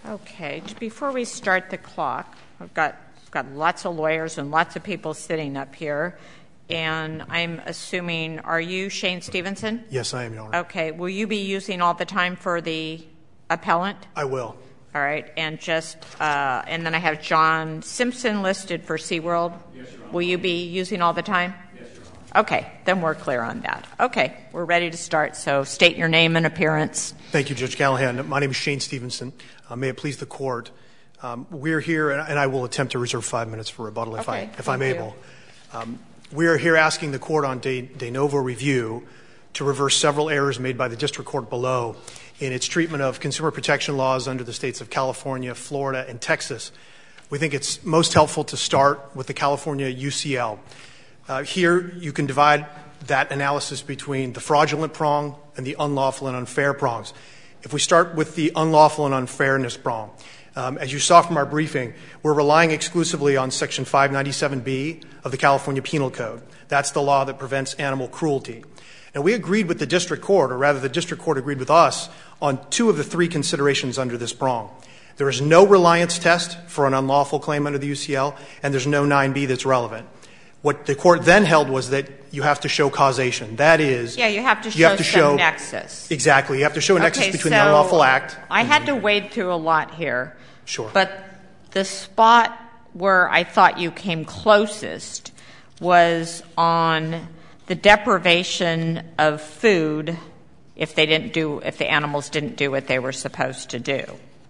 Okay. Before we start the clock, I've got lots of lawyers and lots of people sitting up here, and I'm assuming, are you Shane Stevenson? Yes, I am, Your Honor. Okay. Will you be using all the time for the appellant? I will. All right. And and then I have John Simpson listed for SeaWorld. Yes, Your Honor. Will you be using all the time? Yes, Your Honor. Okay, then we're clear on that. Okay, we're ready to start, so state your name and appearance. Thank you, Judge Callahan. My name is Shane Stevenson. May it please the Court. We're here, and I will attempt to reserve 5 minutes for rebuttal if I'm able. We are here asking the Court on de novo review to reverse several errors made by the District Court below in its treatment of consumer protection laws under the states of California, Florida, and Texas. We think it's most helpful to start with the California UCL. Here, you can divide that analysis between the fraudulent prong and the unlawful and unfair prongs. If we start with the unlawful and unfairness prong, as you saw from our briefing, we're relying exclusively on Section 597B of the California Penal Code. That's the law that prevents animal cruelty. And we agreed with the District Court, or rather the District Court agreed with us, on 2 of the 3 considerations under this prong. There is no reliance test for an unlawful claim under the UCL, and there's no 9B that's relevant. What the Court then held was that you have to show causation. That is, you have to show some nexus. Exactly. You have to show a nexus between the unlawful act. I had to wade through a lot here. Sure. But the spot where I thought you came closest was on the deprivation of food if the animals didn't do what they were supposed to do.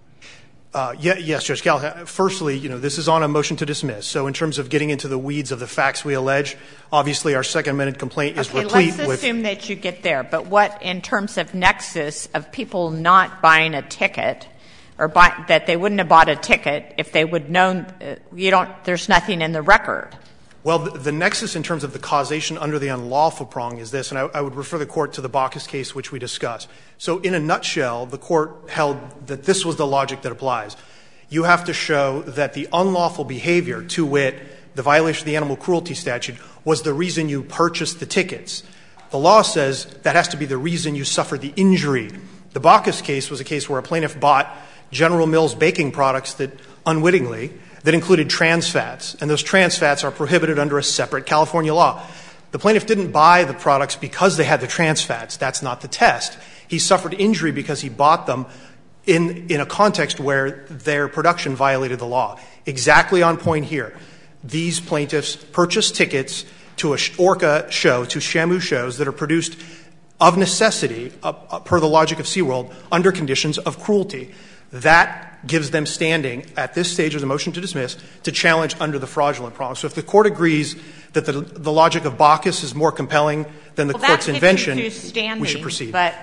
Yes, Judge Callahan. Firstly, this is on a motion to dismiss. So in terms of getting into the weeds of the facts we allege, obviously our second amended complaint is replete with... let's assume that you get there. But what, in terms of nexus of people not buying a ticket, or that they wouldn't have bought a ticket if they would known, there's nothing in the record. Well, the nexus in terms of the causation under the unlawful prong is this, and I would refer the Court to the Bacchus case, which we discussed. So in a nutshell, the Court held that this was the logic that applies. You have to show that the unlawful behavior, to wit, the violation of the animal cruelty statute, was the reason you purchased the tickets. The law says that has to be the reason you suffered the injury. The Bacchus case was a case where a plaintiff bought General Mills baking products that unwittingly that included trans fats, and those trans fats are prohibited under a separate California law. The plaintiff didn't buy the products because they had the trans fats. That's not the test. He suffered injury because he bought them in a context where their production violated the law. Exactly on point here. These plaintiffs purchased tickets to a orca show, to Shamu shows that are produced of necessity, per the logic of SeaWorld, under conditions of cruelty. That gives them standing at this stage of the motion to dismiss to challenge under the fraudulent prong. So if the Court agrees that the logic of Bacchus is more compelling than the Court's invention, we should proceed. But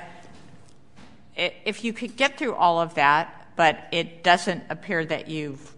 if you could get through all of that, but it doesn't appear that you've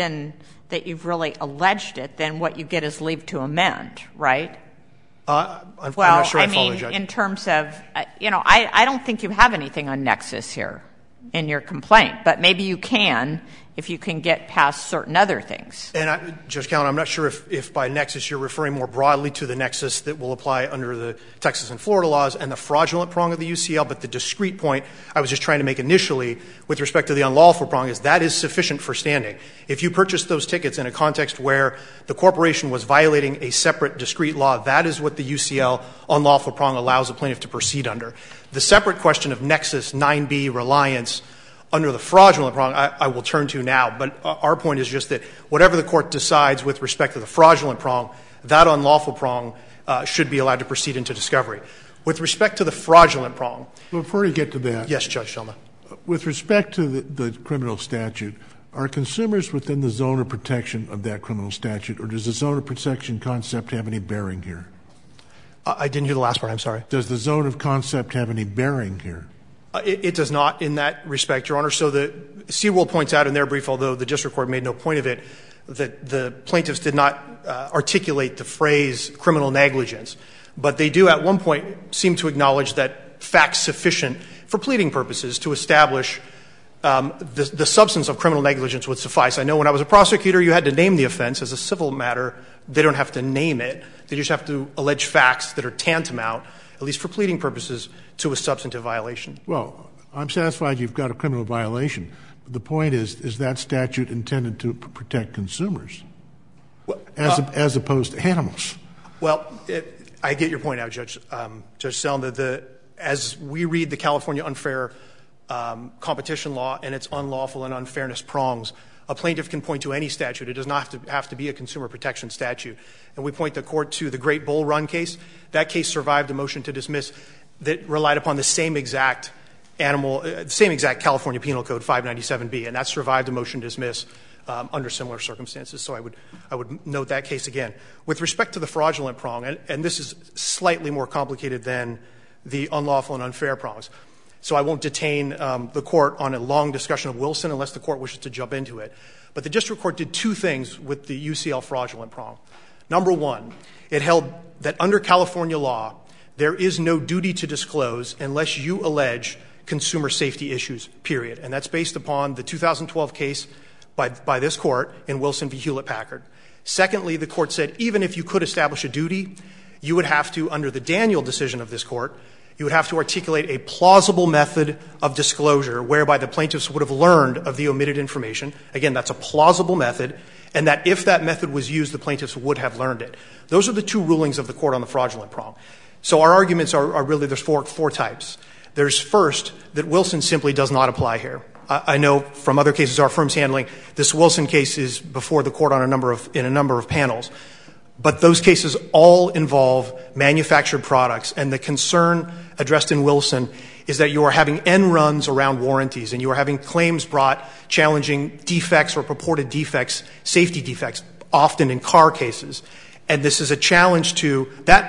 really alleged it, then what you get is leave to amend, right? I'm not sure I follow, Judge. In terms of, I don't think you have anything on nexus here in your complaint, but maybe you can if you can get past certain other things. And, Judge Callahan, I'm not sure if by nexus you're referring more broadly to the nexus that will apply under the Texas and Florida laws and the fraudulent prong of the UCL, but the discrete point I was just trying to make initially with respect to the unlawful prong is that is sufficient for standing. If you purchased those tickets in a context where the corporation was violating a separate discrete law, that is what the UCL unlawful prong allows a plaintiff to proceed under. The separate question of nexus, 9B, reliance, under the fraudulent prong, I will turn to now. But our point is just that whatever the Court decides with respect to the fraudulent prong, that unlawful prong should be allowed to proceed into discovery. With respect to the fraudulent prong. Well, before you get to that. Yes, Judge Shelma. With respect to the criminal statute, are consumers within the zone of protection of that criminal statute, or does the zone of protection concept have any bearing here? I didn't hear the last part. I'm sorry. Does the zone of concept have any bearing here? It does not in that respect, Your Honor. So the SeaWorld points out in their brief, although the district court made no point of it, that the plaintiffs did not articulate the phrase criminal negligence. But they do at one point seem to acknowledge that facts sufficient for pleading purposes to establish the substance of criminal negligence would suffice. I know when I was a prosecutor, you had to name the offense. As a civil matter, they don't have to name it. They just have to allege facts that are tantamount, at least for pleading purposes, to a substantive violation. Well, I'm satisfied you've got a criminal violation, The point is that statute intended to protect consumers as opposed to animals? Well, I get your point now, Judge Selden. As we read the California unfair competition law and its unlawful and unfairness prongs, a plaintiff can point to any statute. It does not have to be a consumer protection statute. And we point the court to the Great Bull Run case. That case survived a motion to dismiss that relied upon the same exact California Penal Code 597B, and that survived a motion to dismiss under similar circumstances. So I would note that case again. With respect to the fraudulent prong, and this is slightly more complicated than the unlawful and unfair prongs, so I won't detain the court on a long discussion of Wilson unless the court wishes to jump into it. But the district court did two things with the UCL fraudulent prong. Number one, it held that under California law, there is no duty to disclose unless you allege consumer safety issues, period. And that's based upon the 2012 case by this court in Wilson v. Hewlett-Packard. Secondly, the court said even if you could establish a duty, you would have to, under the Daniel decision of this court, you would have to articulate a plausible method of disclosure whereby the plaintiffs would have learned of the omitted information. Again, that's a plausible method, and that if that method was used, the plaintiffs would have learned it. Those are the two rulings of the court on the fraudulent prong. So our arguments are really there's four types. There's first that Wilson simply does not apply here. I know from other cases our firm's handling, this Wilson case is before the court on in a number of panels. But those cases all involve manufactured products, and the concern addressed in Wilson is that you are having end runs around warranties, and you are having claims brought challenging defects or purported defects, safety defects, often in car cases. And this is a challenge to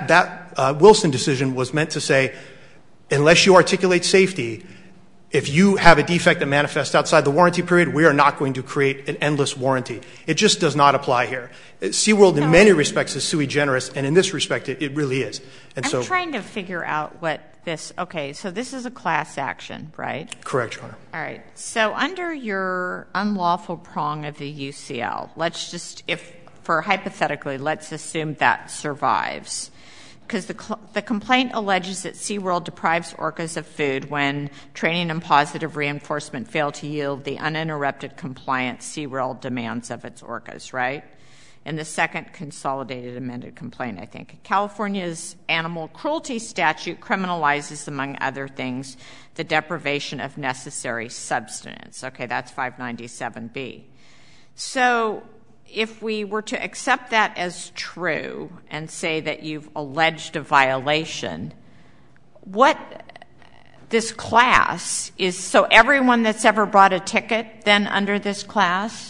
that Wilson decision was meant to say, unless you articulate safety, if you have a defect that manifests outside the warranty period, we are not going to create an endless warranty. It just does not apply here. SeaWorld in many respects is sui generis, and in this respect it really is. And I'm trying to figure out what this, okay, so this is a class action, right? Correct, Your Honor. All right. So under your unlawful prong of the UCL, let's just, hypothetically, let's assume that survives. Because the complaint alleges that SeaWorld deprives orcas of food when training and positive reinforcement fail to yield the uninterrupted compliance SeaWorld demands of its orcas, right? In the second consolidated amended complaint, I think. California's animal cruelty statute criminalizes, among other things, the deprivation of necessary substance. Okay, that's 597B. So if we were to accept that as true and say that you've alleged a violation, what this class is, so everyone that's ever bought a ticket then under this class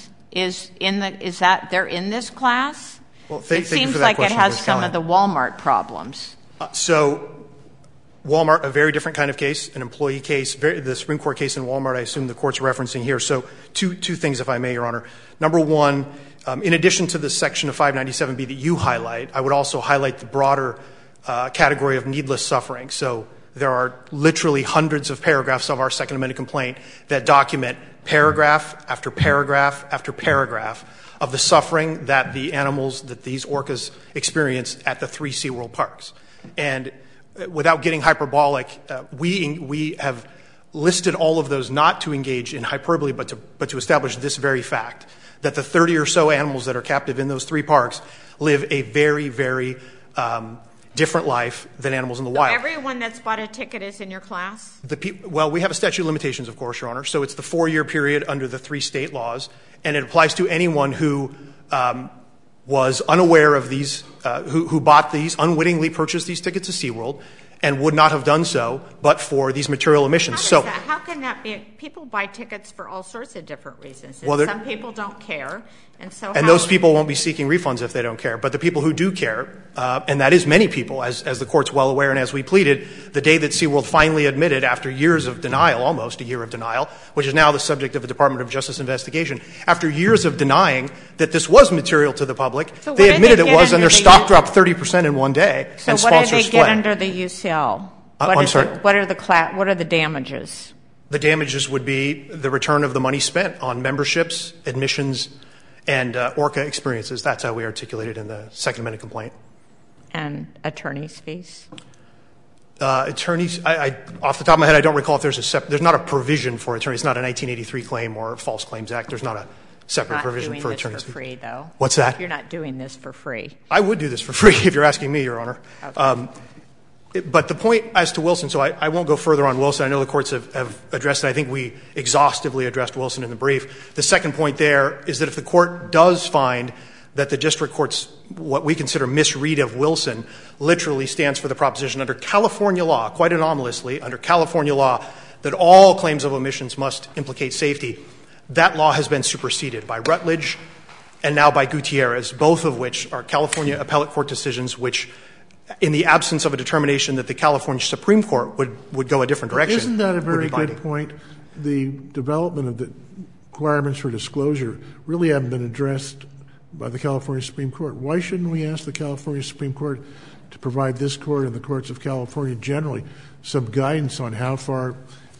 they're in this class? Well, it seems like it has some of the Walmart problems. So Walmart, a very different kind of case, an employee case. The Supreme Court case in Walmart, I assume the Court's referencing here. So two things, if I may, Your Honor. Number one, in addition to the section of 597B that you highlight, I would also highlight the broader category of needless suffering. So there are literally hundreds of paragraphs of our Second Amendment complaint that document paragraph after paragraph after paragraph of the suffering that the animals, that these orcas experience at the 3 SeaWorld parks. And without getting hyperbolic, we have listed all of those not to engage in hyperbole, but to establish this very fact, that the 30 or so animals that are captive in those 3 parks live a very, very different life than animals in the wild. So everyone that's bought a ticket is in your class? Well, we have a statute of limitations, of course, Your Honor. So it's the 4-year period under the 3 state laws, and it applies to anyone who was unaware of these, who bought these, unwittingly purchased these tickets to SeaWorld, and would not have done so but for these material emissions. How can that be? People buy tickets for all sorts of different reasons. And some people don't care. And those people won't be seeking refunds if they don't care. But the people who do care, and that is many people, as the Court's well aware and as we pleaded, the day that SeaWorld finally admitted, after years of denial, almost a year of denial, which is now the subject of a Department of Justice investigation, after years of denying that this was material to the public, they admitted it was, and their stock dropped 30% in one day. So and what did they sponsors get fled. under the UCL? I'm sorry? What are the damages? The damages would be the return of the money spent on memberships, admissions, and ORCA experiences. That's how we articulate it in the Second Amendment complaint. And attorney's fees? Attorneys, off the top of my head, I don't recall if there's not a provision for attorneys. It's not a 1983 claim or a False Claims Act. There's not a separate provision for attorneys. You're not doing this for free, though. What's that? You're not doing this for free. I would do this for free if you're asking me, Your Honor. Okay. But the point as to Wilson, so I won't go further on Wilson. I know the courts have addressed it. I think we exhaustively addressed Wilson in the brief. The second point there is that if the court does find that the district court's what we consider misread of Wilson literally stands for the proposition under California law, quite anomalously, under California law, that all claims of omissions must implicate safety, that law has been superseded by Rutledge and now by Gutierrez, both of which are California appellate court decisions which, in the absence of a determination that the California Supreme Court would go a different direction. Isn't that a very good point? The development of the requirements for disclosure really haven't been addressed by the California Supreme Court. Why shouldn't we ask the California Supreme Court to provide this court and the courts of California generally some guidance on how far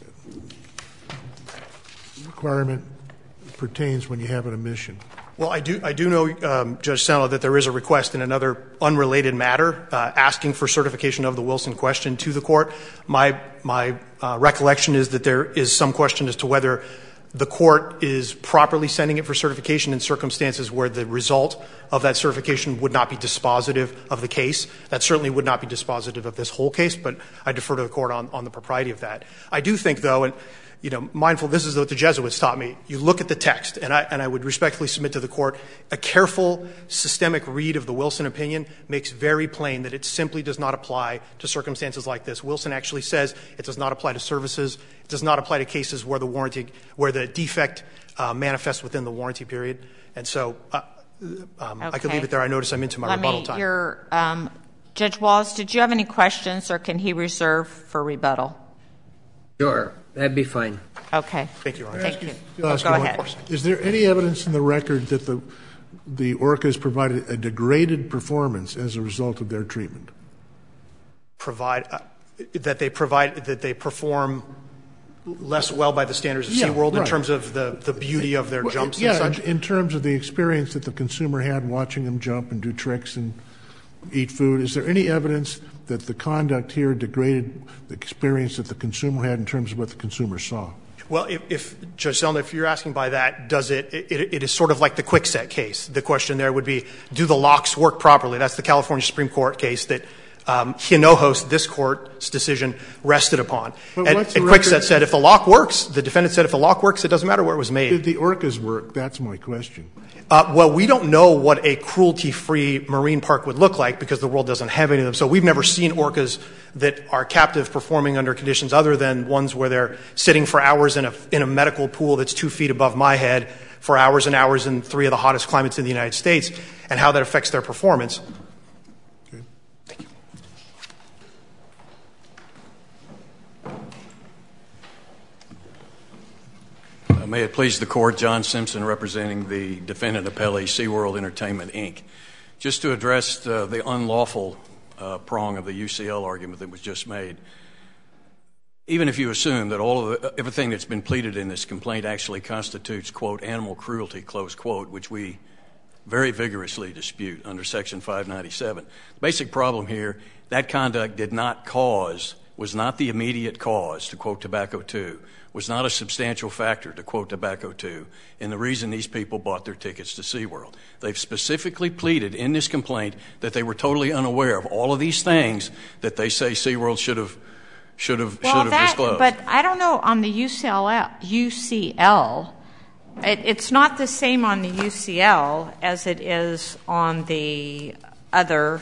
requirement pertains when you have an omission? Well, I do know, Judge Sano, that there is a request in another unrelated matter asking for certification of the Wilson question to the court. My recollection is that there is some question as to whether the court is properly sending it for certification in circumstances where the result of that certification would not be dispositive of the case. That certainly would not be dispositive of this whole case, but I defer to the court on the propriety of that. I do think, though, and mindful, this is what the Jesuits taught me. You look at the text, and I would respectfully submit to the court, a careful systemic read of the Wilson opinion makes very plain that it simply does not apply to circumstances like this. Wilson actually says it does not apply to services. It does not apply to cases where the defect manifests within the warranty period. And so I could leave it there. I notice I'm into my rebuttal time. Judge Wallace, did you have any questions, or can he reserve for rebuttal? Sure. That'd be fine. Okay. Thank you, Your Honor. Thank you. Go ahead. Is there any evidence in the record that the orcas provided a degraded performance as a result of their treatment? That they perform less well by the standards of SeaWorld in terms of the beauty of their jumps and such? In terms of the experience that the consumer had watching them jump and do tricks and eat food. Is there any evidence that the conduct here degraded the experience that the consumer had in terms of what the consumer saw? Well, if Judge Selma, if you're asking by that, does it is sort of like the Kwikset case. The question there would be, do the locks work properly? That's the California Supreme Court case that Hinojos, this court's decision, rested upon. And Kwikset said if the lock works, the defendant said if the lock works, it doesn't matter where it was made. Did the orcas work? That's my question. Well, we don't know what a cruelty-free marine park would look like because the world doesn't have any of them. So we've never seen orcas that are captive performing under conditions other than ones where they're sitting for hours in a medical pool that's 2 feet above my head for hours and hours in 3 of the hottest climates in the United States, and how that affects their performance. Okay. Thank you. May it please the Court, John Simpson representing the defendant appellee, SeaWorld Entertainment, Inc. Just to address the unlawful prong of the UCL argument that was just made, even if you assume that everything that's been pleaded in this complaint actually constitutes, quote, animal cruelty, close quote, which we very vigorously dispute under Section 597. The basic problem here, that conduct was not the immediate cause, to quote Tobacco II, was not a substantial factor, to quote Tobacco II, in the reason these people bought their tickets to SeaWorld. They've specifically pleaded in this complaint that they were totally unaware of all of these things that they say SeaWorld should have disclosed. But I don't know on the UCL, it's not the same on the UCL as it is on the other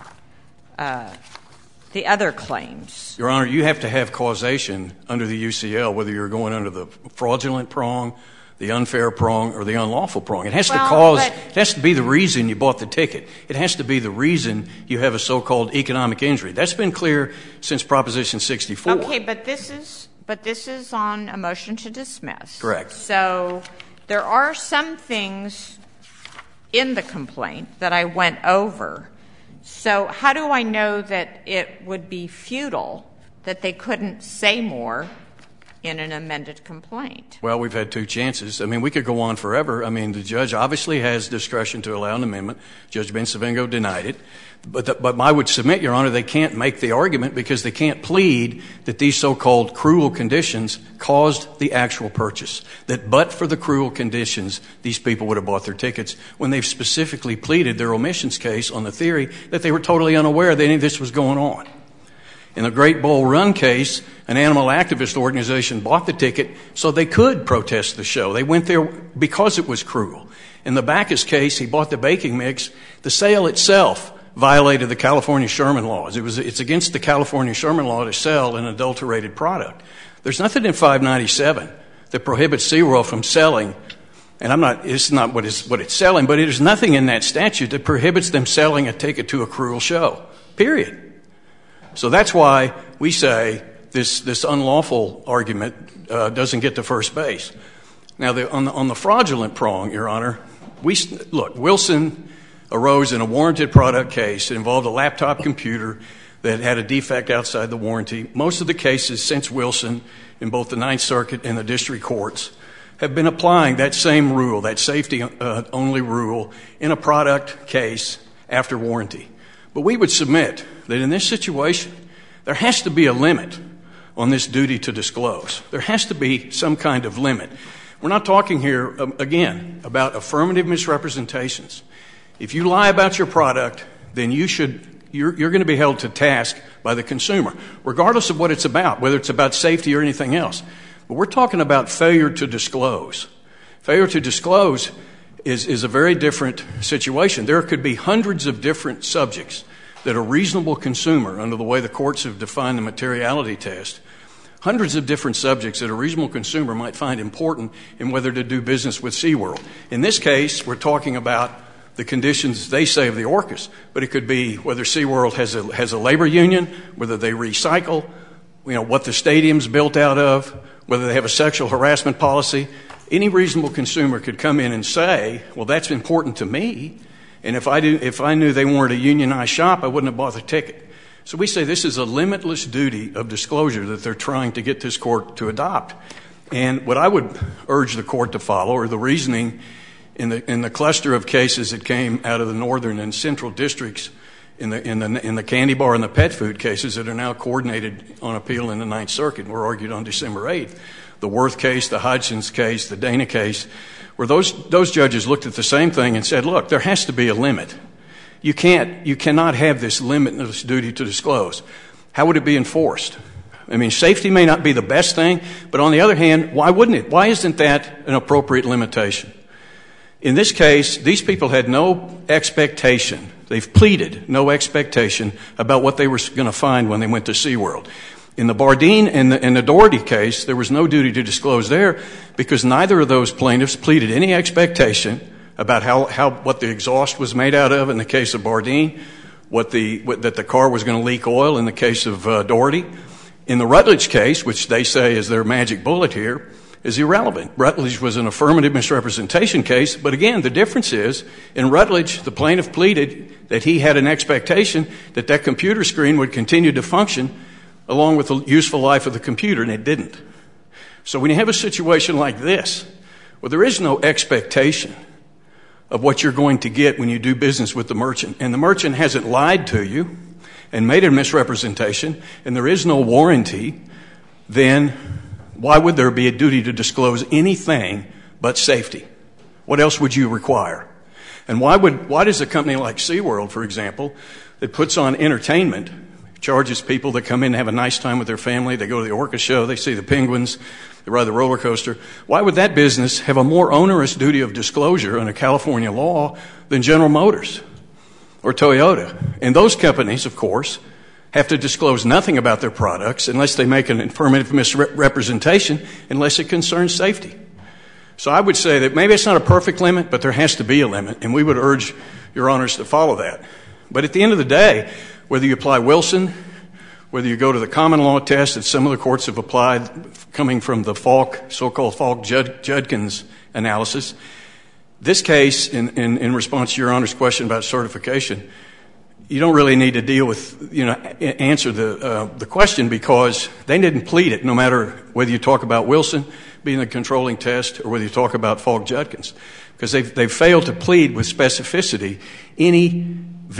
claims. Your Honor, you have to have causation under the UCL, whether you're going under the fraudulent prong, the unfair prong, or the unlawful prong. It has it has to be the reason you bought the ticket. It has to be the reason you have a so-called economic injury. That's been clear since Proposition 64. Okay, but this is on a motion to dismiss. Correct. So there are some things in the complaint that I went over. So how do I know that it would be futile, that they couldn't say more in an amended complaint. Well, we've had two chances. I mean, we could go on forever. I mean, the judge obviously has discretion to allow an amendment. Judge Bensavengo denied it. But I would submit, Your Honor, they can't make the argument because they can't plead that these so-called cruel conditions caused the actual purchase. That but for the cruel conditions, these people would have bought their tickets when they've specifically pleaded their omissions case on the theory that they were totally unaware that any of this was going on. In the Great Bull Run case, an animal activist organization bought the ticket so they could protest the show. They went there because it was cruel. In the Bacchus case, he bought the baking mix. The sale itself violated the California Sherman laws. It's against the California Sherman law to sell an adulterated product. There's nothing in 597 that prohibits SeaWorld from selling, and it's not what it's selling, but there's nothing in that statute that prohibits them selling a ticket to a cruel show, period. So that's why we say this unlawful argument doesn't get to first base. Now, on the fraudulent prong, Your Honor, look, Wilson arose in a warranted product case. It involved a laptop computer that had a defect outside the warranty. Most of the cases since Wilson in both the Ninth Circuit and the district courts have been applying that same rule, that safety-only rule, in a product case after warranty. But we would submit that in this situation, there has to be a limit on this duty to disclose. There has to be some kind of limit. We're not talking here, again, about affirmative misrepresentations. If you lie about your product, then you're going to be held to task by the consumer, regardless of what it's about, whether it's about safety or anything else. But we're talking about failure to disclose. Failure to disclose is a very different situation. There could be hundreds of different subjects that a reasonable consumer, under the way the courts have defined the materiality test, hundreds of different subjects that a reasonable consumer might find important in whether to do business with SeaWorld. In this case, we're talking about the conditions, they say, of the orcas, but it could be whether SeaWorld has a labor union, whether they recycle, what the stadium's built out of, whether they have a sexual harassment policy. Any reasonable consumer could come in and say, well, that's important to me, and if I knew they weren't a unionized shop, I wouldn't have bought the ticket. So we say this is a limitless duty of disclosure that they're trying to get this court to adopt. And what I would urge the court to follow, or the reasoning in the cluster of cases that came out of the northern and central districts in the candy bar and the pet food cases that are now coordinated on appeal in the Ninth Circuit, were argued on December 8th. The Worth case, the Hodgins case, the Dana case, where those judges looked at the same thing and said, look, there has to be a limit. You cannot have this limitless duty to disclose. How would it be enforced? I mean, safety may not be the best thing, but on the other hand, why wouldn't it? Why isn't that an appropriate limitation? In this case, these people had no expectation. They've pleaded no expectation about what they were going to find when they went to SeaWorld. In the Bardeen and the Doherty case, there was no duty to disclose there because neither of those plaintiffs pleaded any expectation about what the exhaust was made out of in the case of Bardeen, that the car was going to leak oil in the case of Doherty. In the Rutledge case, which they say is their magic bullet here, is irrelevant. Rutledge was an affirmative misrepresentation case, but again, the difference is, in Rutledge, the plaintiff pleaded that he had an expectation that computer screen would continue to function along with the useful life of the computer, and it didn't. So when you have a situation like this, where there is no expectation of what you're going to get when you do business with the merchant, and the merchant hasn't lied to you and made a misrepresentation, and there is no warranty, then why would there be a duty to disclose anything but safety? What else would you require? And why does a company like SeaWorld, for example, that puts on entertainment, charges people that come in and have a nice time with their family, they go to the orca show, they see the penguins, they ride the roller coaster, why would that business have a more onerous duty of disclosure under California law than General Motors or Toyota? And those companies, of course, have to disclose nothing about their products unless they make an affirmative misrepresentation, unless it concerns safety. So I would say that maybe it's not a perfect limit, but there has to be a limit, and we would urge Your Honors to follow that. But at the end of the day, whether you apply Wilson, whether you go to the common law test that some of the courts have applied coming from the so-called Falk-Judkins analysis, this case, in response to Your Honor's question about certification, you don't really need to deal with, answer the question, because they didn't plead it, no matter whether you talk about Wilson being the controlling test or whether you talk about Falk-Judkins, because they've failed to plead with specificity any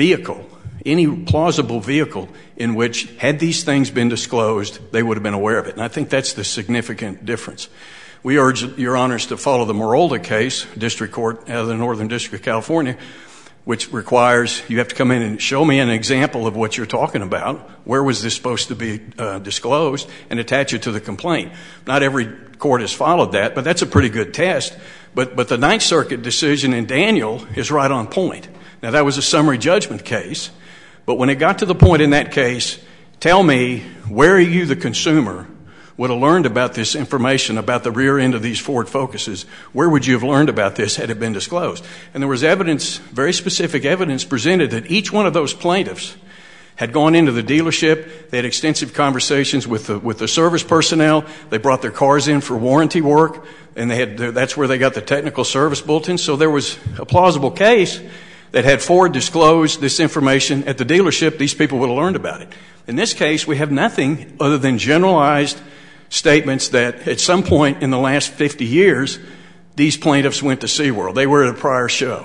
plausible vehicle in which, had these things been disclosed, they would have been aware of it. And I think that's the significant difference. We urge Your Honors to follow the Merolda case, District Court out of the Northern District of California, which requires you have to come in and show me an example of what you're talking about. Where was this supposed to be disclosed? And attach it to the complaint. Not every court has followed that, but that's a pretty good test. But the Ninth Circuit decision in Daniel is right on point. Now, that was a summary judgment case, but when it got to the point in that case, tell me where you, the consumer, would have learned about this information about the rear end of these Ford Focuses. Where would you have learned about this had it been disclosed? And there was evidence, very specific evidence presented that each one of those plaintiffs had gone into the dealership. They had extensive conversations with the service personnel. They brought their cars in for warranty work, and that's where they got the technical service bulletin. So there was a plausible case that had Ford disclosed this information at the dealership, these people would have learned about it. In this case, we have nothing other than generalized statements that at some point in the last 50 years, these plaintiffs went to SeaWorld. They were at a prior show.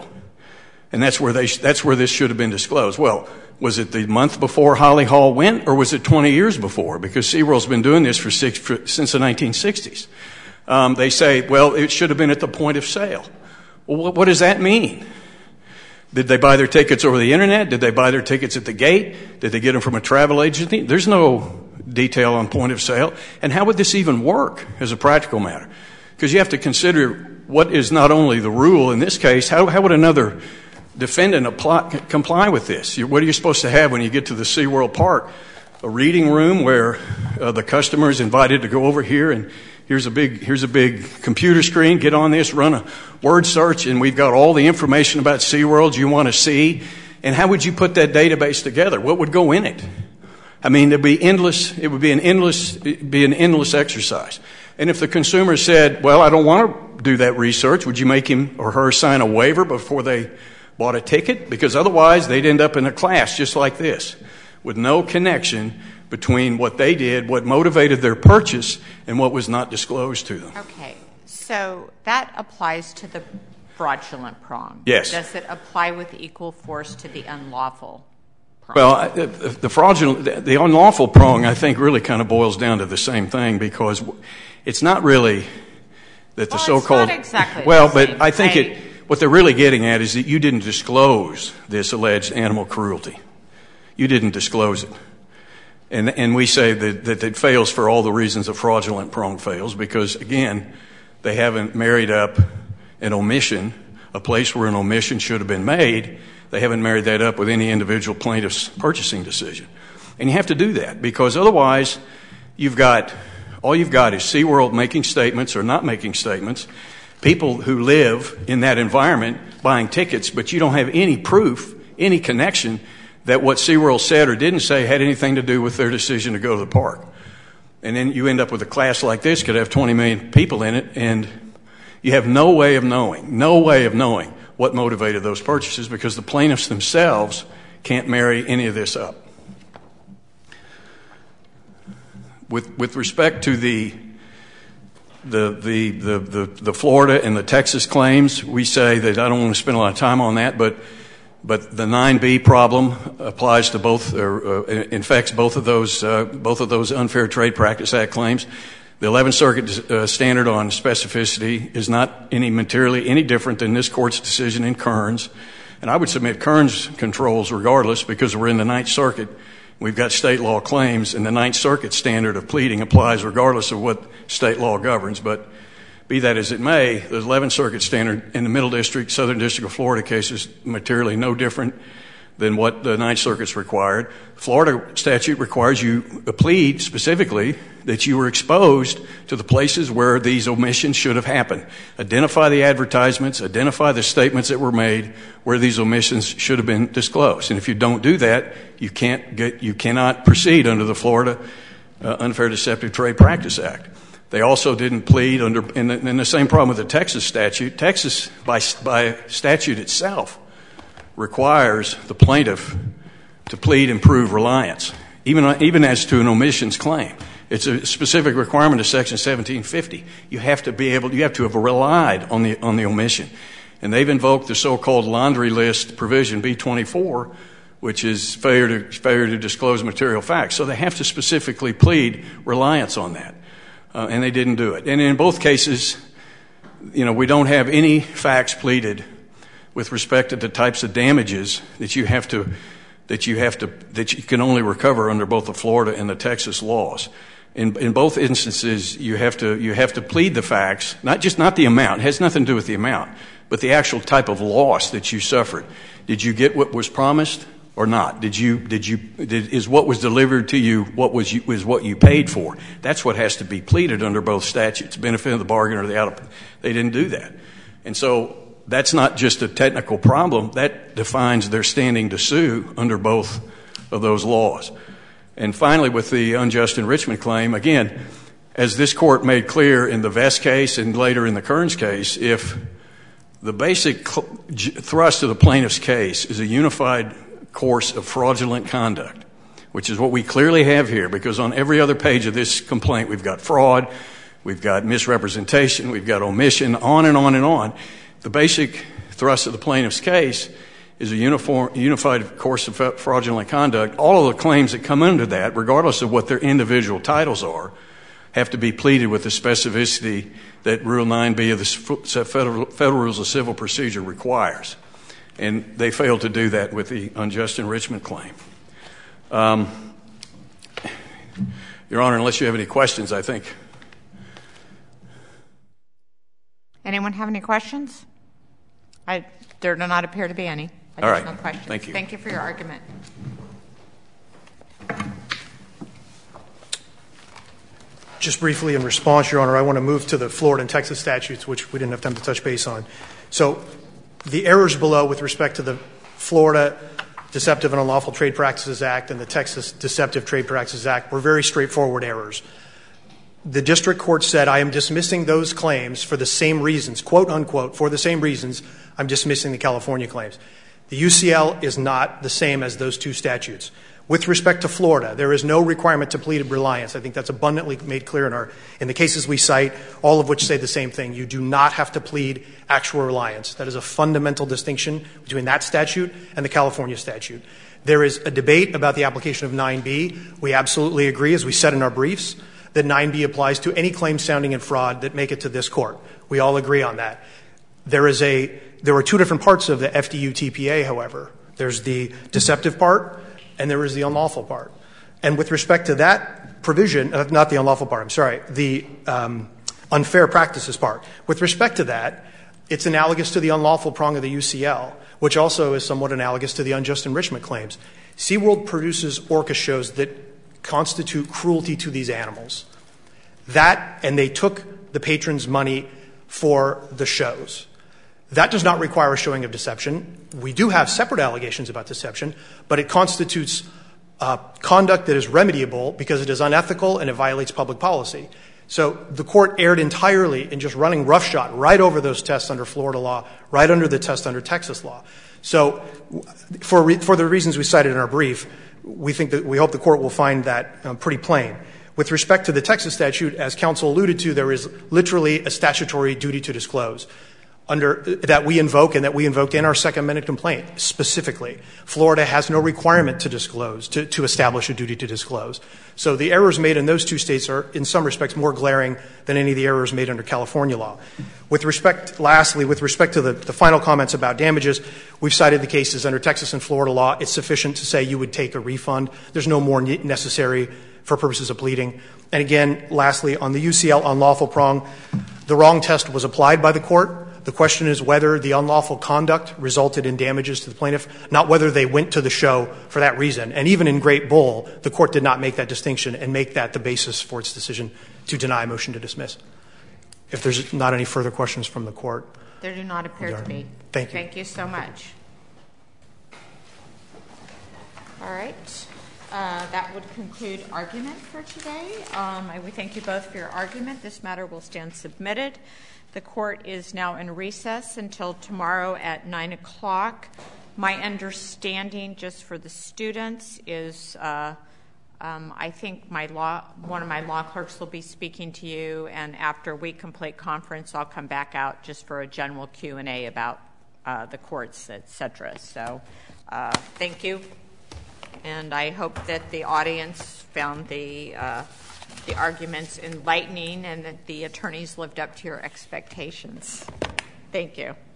And that's where this should have been disclosed. Well, was it the month before Holly Hall went, or was it 20 years before? Because SeaWorld's been doing this since the 1960s. They say, well, it should have been at the point of sale. Well, what does that mean? Did they buy their tickets over the internet? Did they buy their tickets at the gate? Did they get them from a travel agency? There's no detail on point of sale. And how would this even work as a practical matter? Because you have to consider what is not only the rule in this case, how would another defendant comply with this? What are you supposed to have when you get to the SeaWorld Park? A reading room where the customer is invited to go over here, and here's a big computer screen, get on this, run a word search, and we've got all the information about SeaWorld you want to see. And how would you put that database together? What would go in it? I mean, it would be an endless exercise. And if the consumer said, well, I don't want to do that research, would you make him or her sign a waiver before they bought a ticket? Because otherwise they'd end up in a class just like this, with no connection between what they did, what motivated their purchase, and what was not disclosed to them. Okay, so that applies to the fraudulent prong. Yes. Does it apply with equal force to the unlawful prong? Well, the unlawful prong, I think, really kind of boils down to the same thing, because it's not really that the so-called... It's not exactly well, the same, but I think what they're really getting at is that you didn't disclose this alleged animal cruelty. You didn't disclose it. And we say that it fails for all the reasons a fraudulent prong fails, because, again, they haven't married up an omission, a place where an omission should have been made. They haven't married that up with any individual plaintiff's purchasing decision. And you have to do that, because otherwise all you've got is SeaWorld making statements or not making statements, people who live in that environment buying tickets, but you don't have any proof, any connection that what SeaWorld said or didn't say had anything to do with their decision to go to the park. And then you end up with a class like this, could have 20 million people in it, and you have no way of knowing what motivated those purchases, because the plaintiffs themselves can't marry any of this up. With respect to the Florida and the Texas claims, we say that I don't want to spend a lot of time on that, but the 9B problem applies to both, or infects both of those Unfair Trade Practice Act claims. The 11th Circuit standard on specificity is not materially any different than this Court's decision in Kearns. And I would submit Kearns controls regardless, because we're in the 9th Circuit. We've got state law claims, and the 9th Circuit standard of pleading applies regardless of what state law governs. But be that as it may, the 11th Circuit standard in the Middle District, Southern District of Florida case is materially no different than what the 9th Circuit's required. Florida statute requires you plead specifically that you were exposed to the places where these omissions should have happened. Identify the advertisements, identify the statements that were made where these omissions should have been disclosed. And if you don't do that, you cannot proceed under the Florida Unfair Deceptive Trade Practice Act. They also didn't plead in the same problem with the Texas statute. Texas, by statute itself, requires the plaintiff to plead and prove reliance, even as to an omissions claim. It's a specific requirement of Section 1750. You have to have relied on the omission. And they've invoked the so-called laundry list provision, B-24, which is failure to disclose material facts. So they have to specifically plead reliance on that. And they didn't do it. And in both cases, we don't have any facts pleaded with respect to the types of damages that you can only recover under both the Florida and the Texas laws. In both instances, you have to plead the facts, not the amount. It has nothing to do with the amount, but the actual type of loss that you suffered. Did you get what was promised or not? Is what was delivered to you what you paid for? That's what has to be pleaded under both statutes, benefit of the bargain or the out of. They didn't do that. And so that's not just a technical problem. That defines their standing to sue under both of those laws. And finally, with the unjust enrichment claim, again, as this court made clear in the Vest case and later in the Kearns case, if the basic thrust of the plaintiff's case is a unified course of fraudulent conduct, which is what we clearly have here, because on every other page of this complaint we've got fraud, we've got misrepresentation, we've got omission, on and on and on. The basic thrust of the plaintiff's case is a unified course of fraudulent conduct. All of the claims that come under that, regardless of what their individual titles are, have to be pleaded with the specificity that Rule 9b of the Federal Rules of Civil Procedure requires. And they failed to do that with the unjust enrichment claim. Your Honor, unless you have any questions, I think. Anyone have any questions? There do not appear to be any additional questions. Thank you. Thank you for your argument. Just briefly in response, Your Honor, I want to move to the Florida and Texas statutes, which we didn't have time to touch base on. So the errors below with respect to the Florida Deceptive and Unlawful Trade Practices Act and the Texas Deceptive Trade Practices Act were very straightforward errors. The district court said, I am dismissing those claims for the same reasons, quote, unquote, for the same reasons I'm dismissing the California claims. The UCL is not the same as those two statutes. With respect to Florida, there is no requirement to plead reliance. I think that's abundantly made clear in the cases we cite, all of which say the same thing. You do not have to plead actual reliance. That is a fundamental distinction between that statute and the California statute. There is a debate about the application of 9b. We absolutely agree, as we said in our briefs, that 9b applies to any claim sounding in fraud that make it to this court. We all agree on that. There are two different parts of the FDU-TPA, however. There's the deceptive part, and there is the unlawful part. And with respect to that provision, not the unlawful part, I'm sorry, the unfair practices part. With respect to that, it's analogous to the unlawful prong of the UCL, which also is somewhat analogous to the unjust enrichment claims. SeaWorld produces orca shows that constitute cruelty to these animals. And they took the patrons' money for the shows. That does not require a showing of deception. We do have separate allegations about deception, but it constitutes conduct that is remediable because it is unethical and it violates public policy. So the court erred entirely in just running roughshod right over those tests under Florida law, right under the test under Texas law. So for the reasons we cited in our brief, we hope the court will find that pretty plain. With respect to the Texas statute, as counsel alluded to, there is literally a statutory duty to disclose that we invoke and that we invoked in our second amendment complaint specifically. Florida has no requirement to disclose, to establish a duty to disclose. So the errors made in those two states are in some respects more glaring than any of the errors made under California law. Lastly, with respect to the final comments about damages, we've cited the cases under Texas and Florida law. It's sufficient to say you would take a refund. There's no more necessary for purposes of pleading. And again, lastly, on the UCL unlawful prong, the wrong test was applied by the court. The question is whether the unlawful conduct resulted in damages to the plaintiff, not whether they went to the show for that reason. And even in Great Bull, the court did not make that distinction and make that the basis for its decision to deny a motion to dismiss. If there's not any further questions from the court. There do not appear to be. Thank you. Thank you so much. All right. That would conclude argument for today. We thank you both for your argument. This matter will stand submitted. The court is now in recess until tomorrow at 9 o'clock My understanding, just for the students, is I think one of my law clerks will be speaking to you, and after we complete conference, I'll come back out just for a general Q&A about the courts, et cetera. So thank you, and I hope that the audience found the arguments enlightening and that the attorneys lived up to your expectations. Thank you.